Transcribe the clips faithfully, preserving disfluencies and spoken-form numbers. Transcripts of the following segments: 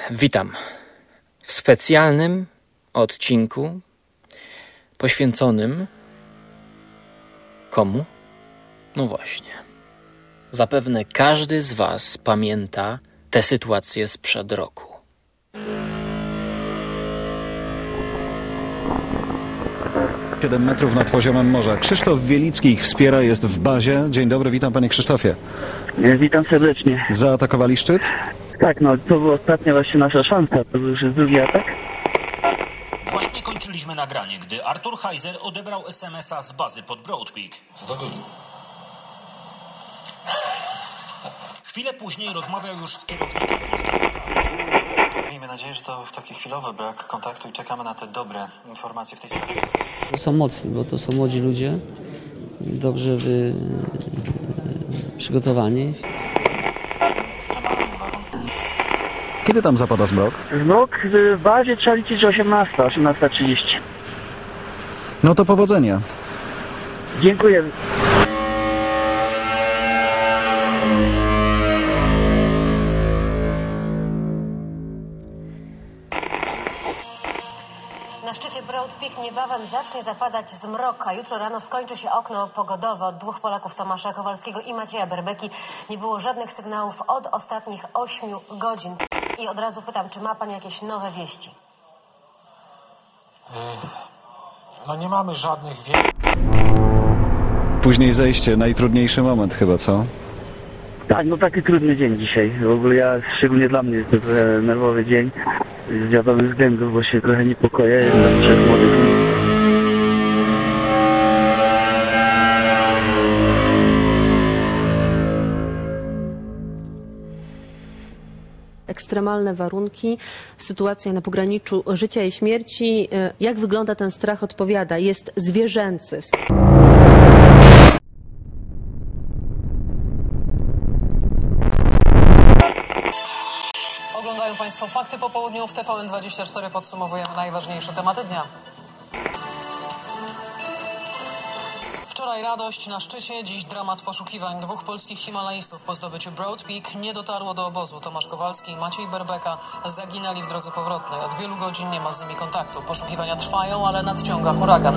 Witam w specjalnym odcinku poświęconym komu? No właśnie. Zapewne każdy z Was pamięta tę sytuację sprzed roku. siedem metrów nad poziomem morza. Krzysztof Wielicki ich wspiera, jest w bazie. Dzień dobry, witam panie Krzysztofie. Witam serdecznie. Zaatakowali szczyt? Tak, no to była ostatnia właśnie nasza szansa, to był już drugi atak. Właśnie kończyliśmy nagranie, gdy Artur Heiser odebrał es em es a z bazy pod Broad Peak. Zdobyli. Chwilę później rozmawiał już z kierownikiem. Miejmy nadzieję, że to taki chwilowy brak kontaktu i czekamy na te dobre informacje w tej sprawie. Są mocni, bo to są młodzi ludzie, dobrze wy... przygotowani. Ekstremalnych warunków. Kiedy tam zapada zmrok? Zmrok w bazie trzeba liczyć, że osiemnasta, osiemnasta trzydzieści. No to powodzenia. Dziękuję. Na szczycie Broad Peak niebawem zacznie zapadać zmrok, a jutro rano skończy się okno pogodowe. Od dwóch Polaków, Tomasza Kowalskiego i Macieja Berbeki, nie było żadnych sygnałów od ostatnich ośmiu godzin. I od razu pytam, czy ma pan jakieś nowe wieści? No nie mamy żadnych wieści. Później zejście, najtrudniejszy moment chyba, co? Tak, no taki trudny dzień dzisiaj. W ogóle ja, szczególnie dla mnie jest to trochę nerwowy dzień. Z wiadomych względów, bo się trochę niepokoję. Jestem trzech młodych ludzi. Ekstremalne warunki, sytuacja na pograniczu życia i śmierci. Jak wygląda ten strach, odpowiada, jest zwierzęcy. Oglądają Państwo Fakty po południu. W T V N dwadzieścia cztery podsumowujemy najważniejsze tematy dnia. Wczoraj radość na szczycie, dziś dramat poszukiwań. Dwóch polskich himalaistów po zdobyciu Broad Peak nie dotarło do obozu. Tomasz Kowalski i Maciej Berbeka zaginęli w drodze powrotnej. Od wielu godzin nie ma z nimi kontaktu. Poszukiwania trwają, ale nadciąga huragan.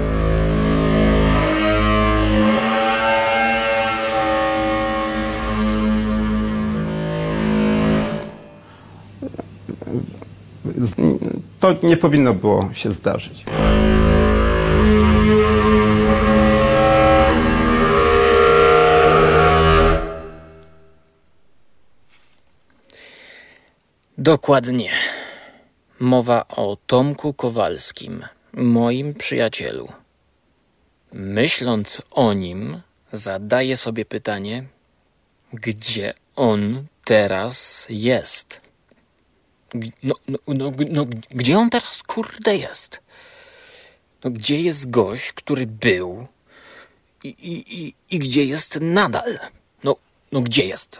To nie powinno było się zdarzyć. Dokładnie. Mowa o Tomku Kowalskim, moim przyjacielu. Myśląc o nim, zadaję sobie pytanie, gdzie on teraz jest? No, no, no, no, gdzie on teraz, kurde, jest? No, gdzie jest gość, który był i, i, i, i gdzie jest nadal? No, no, gdzie jest?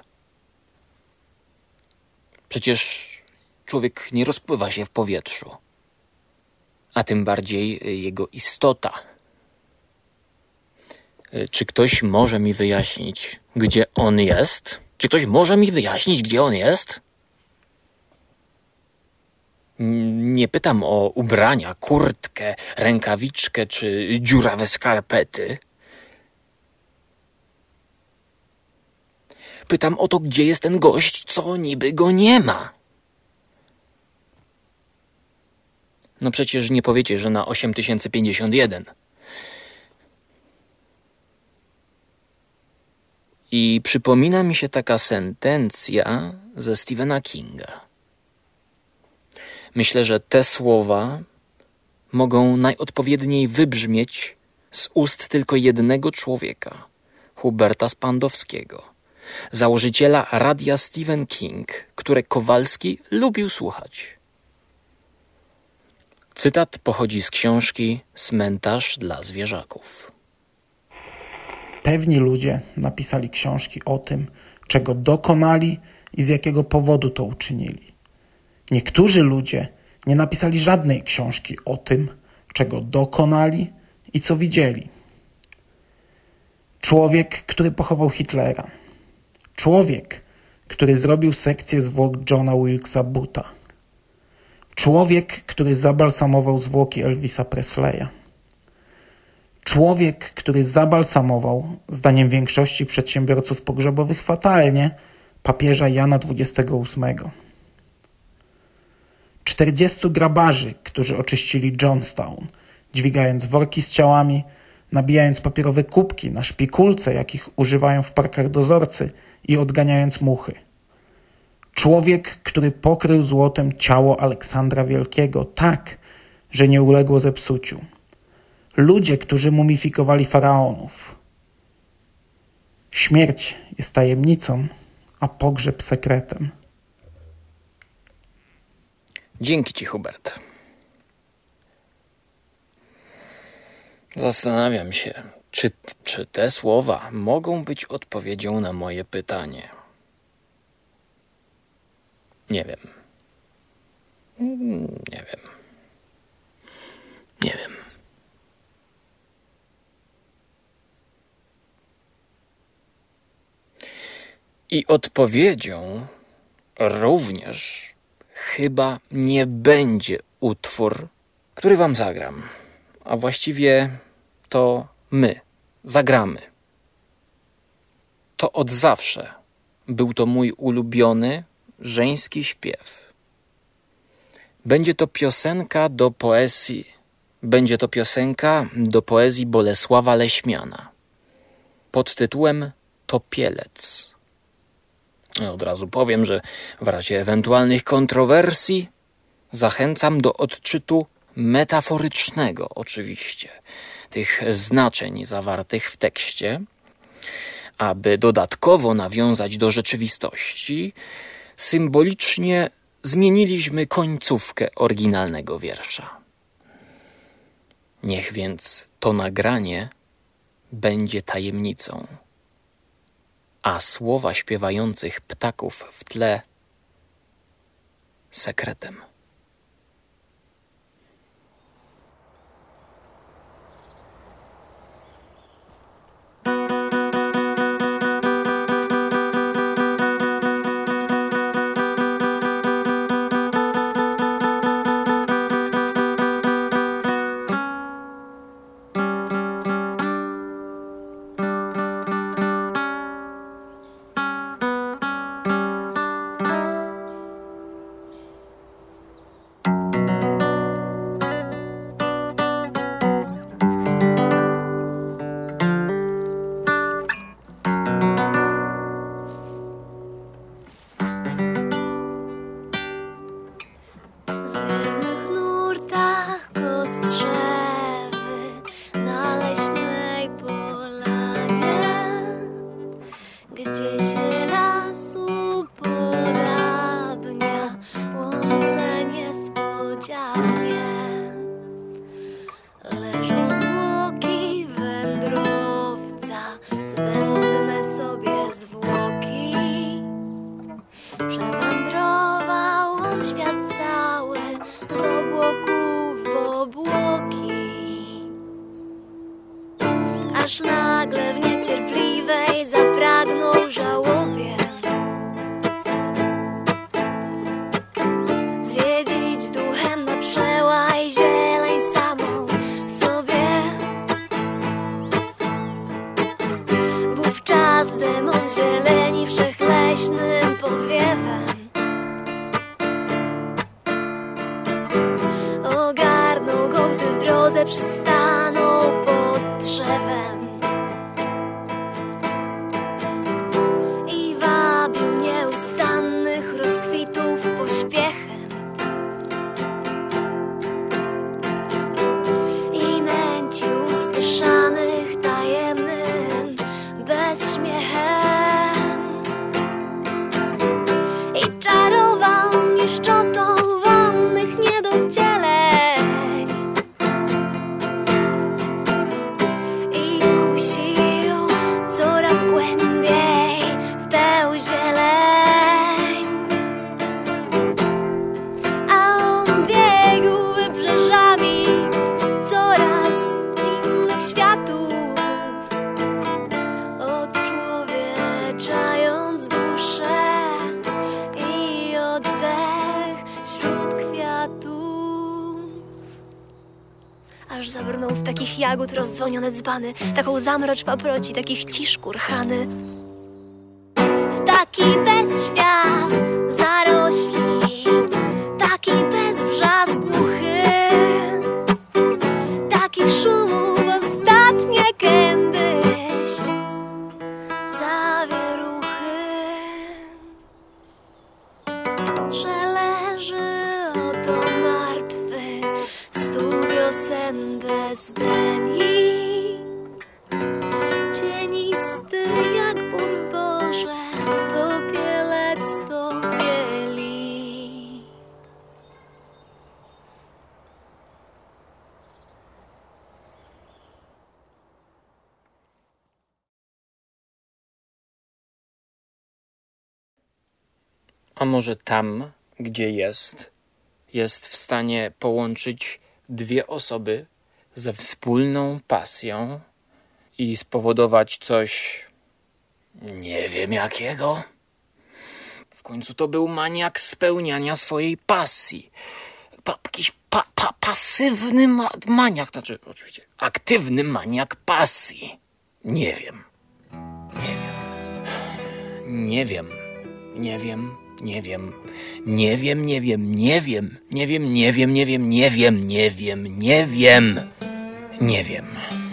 Przecież człowiek nie rozpływa się w powietrzu, a tym bardziej jego istota. Czy ktoś może mi wyjaśnić, gdzie on jest? Czy ktoś może mi wyjaśnić, gdzie on jest? Nie pytam o ubrania, kurtkę, rękawiczkę czy dziurawe skarpety. Pytam o to, gdzie jest ten gość, co niby go nie ma. No przecież nie powiecie, że na osiem tysięcy pięćdziesiąt jeden. I przypomina mi się taka sentencja ze Stephena Kinga. Myślę, że te słowa mogą najodpowiedniej wybrzmieć z ust tylko jednego człowieka, Huberta Spandowskiego, założyciela radia Stephen King, które Kowalski lubił słuchać. Cytat pochodzi z książki Cmentarz dla zwierzaków. Pewni ludzie napisali książki o tym, czego dokonali i z jakiego powodu to uczynili. Niektórzy ludzie nie napisali żadnej książki o tym, czego dokonali i co widzieli. Człowiek, który pochował Hitlera. Człowiek, który zrobił sekcję zwłok Johna Wilkesa Bootha. Człowiek, który zabalsamował zwłoki Elvisa Presleya. Człowiek, który zabalsamował, zdaniem większości przedsiębiorców pogrzebowych fatalnie, papieża Jana dwudziestego ósmego. Czterdziestu grabarzy, którzy oczyścili Johnstown, dźwigając worki z ciałami, nabijając papierowe kubki na szpikulce, jakich używają w parkach dozorcy i odganiając muchy. Człowiek, który pokrył złotem ciało Aleksandra Wielkiego tak, że nie uległo zepsuciu. Ludzie, którzy mumifikowali faraonów. Śmierć jest tajemnicą, a pogrzeb sekretem. Dzięki ci, Hubert. Zastanawiam się, czy, czy te słowa mogą być odpowiedzią na moje pytanie. Nie wiem. Nie wiem. Nie wiem. I odpowiedzią również chyba nie będzie utwór, który wam zagram. A właściwie to my zagramy. To od zawsze był to mój ulubiony żeński śpiew. Będzie to piosenka do poezji. Będzie to piosenka do poezji Bolesława Leśmiana pod tytułem Topielec. Od razu powiem, że w razie ewentualnych kontrowersji zachęcam do odczytu metaforycznego oczywiście tych znaczeń zawartych w tekście, aby dodatkowo nawiązać do rzeczywistości, symbolicznie zmieniliśmy końcówkę oryginalnego wiersza. Niech więc to nagranie będzie tajemnicą, a słowa śpiewających ptaków w tle sekretem. Aż nagle w niecierpliwej zapragnął żałobie zwiedzić duchem na przełaj zieleń samą w sobie. Wówczas demon zieleni wszechleśnym powiewem ogarnął go, gdy w drodze przystanął pod drzewem i wabił nieustannych rozkwitów pośpiechem i nęcił ustyszanych tajemnym bezśmiechem i czarował z niszczotą wonnych niedowcieleń i kusił coraz głębiej w tę zieleń. aż zabrnął w takich jagód rozdzwonione dzbany, taką zamrocz paproci, takich cisz kurhany. W taki bezświat zarośli, taki bezbrzask głuchy, takich szumów ostatnie kędyś, zawieruchy, że leży oto martwy w stu wiosen bez dni, cienisty jak bór Boże, topielec topieli. A może tam, gdzie jest, jest w stanie połączyć dwie osoby ze wspólną pasją i spowodować coś, nie wiem jakiego. W końcu to był maniak spełniania swojej pasji. Pa, jakiś pa, pa, pasywny ma, maniak, znaczy oczywiście aktywny maniak pasji. Nie wiem. Nie wiem. Nie wiem. Nie wiem. Nie wiem. Nie wiem, nie wiem, nie wiem. Nie wiem, nie wiem, nie wiem, nie wiem, nie wiem, nie wiem. Nie wiem.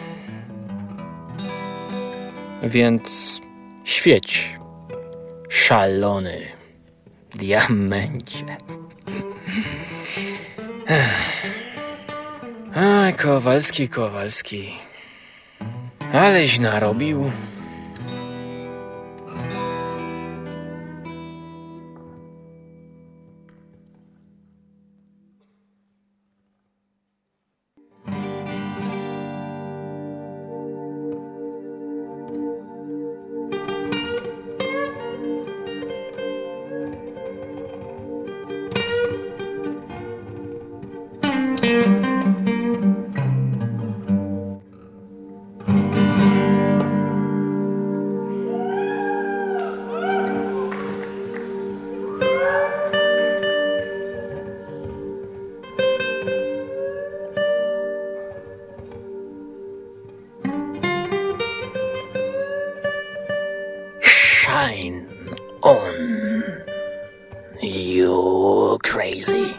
Więc świeć, szalony diamencie. Aj, Kowalski, Kowalski. Aleś narobił. Shine on, you crazy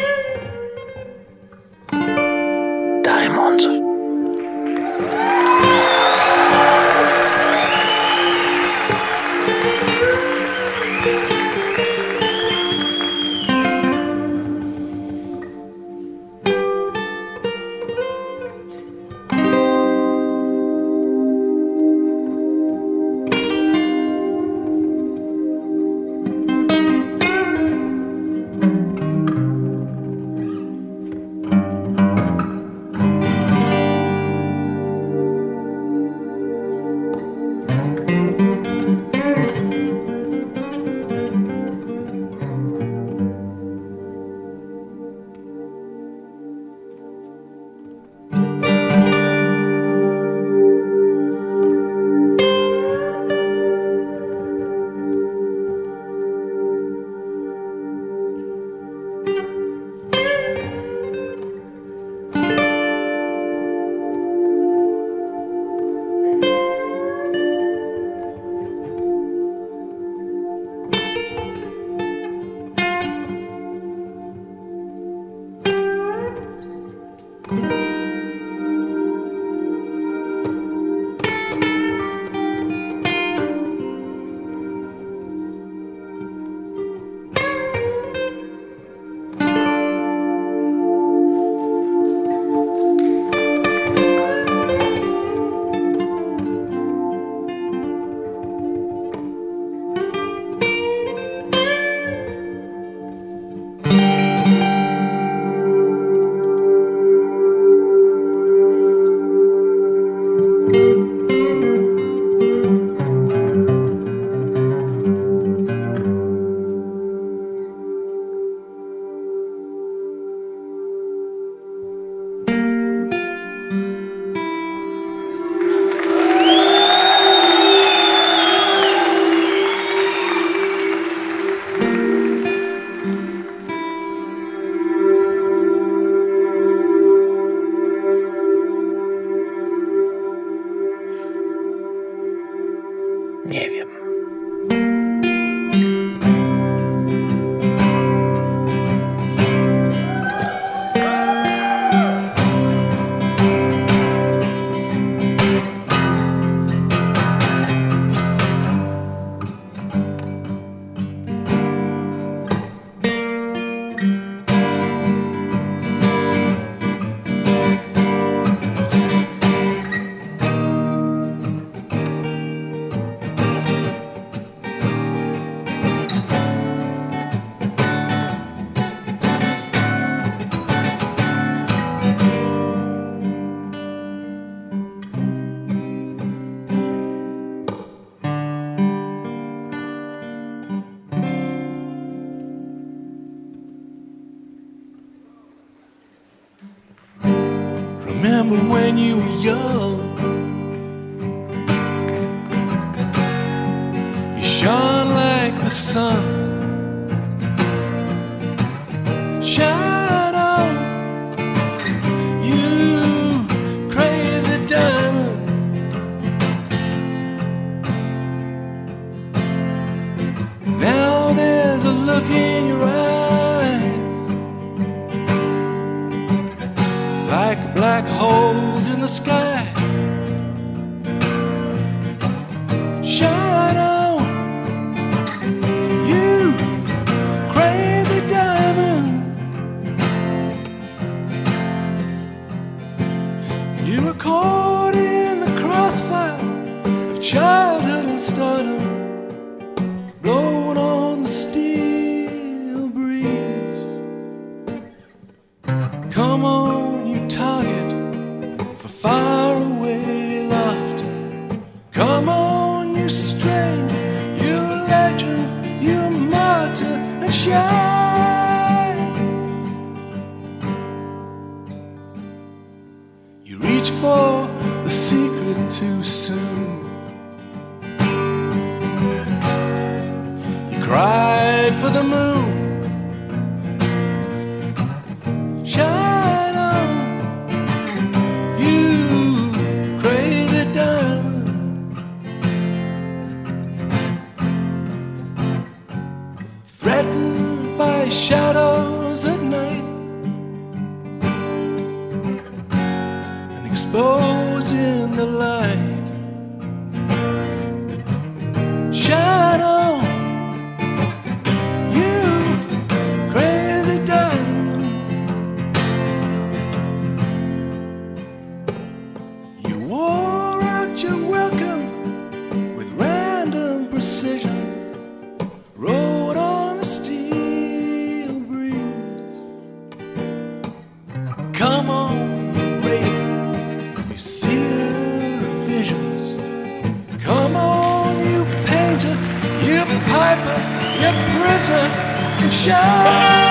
diamonds. remember when you were young. You shone like the sun. Shine on, you crazy diamond. Now there's a look in your eyes, like black holes in the sky. Shine on, you crazy diamond. You were caught in the crossfire of childhood and stardom, blowing on the steel breeze. Come on, you target for faraway laughter. Come on, you stranger, you legend, you martyr, and shine. You reach for the secret too soon. You cried for the moon. Shine on, you crazy diamond. Threatened by shadows at night and exposed in the light. Shine on, you crazy diamond. You wore out your welcome with random precision, rode on the steel breeze. Come on, you raider, you seer of visions. Come on, you painter, you piper, you prisoner, and shine.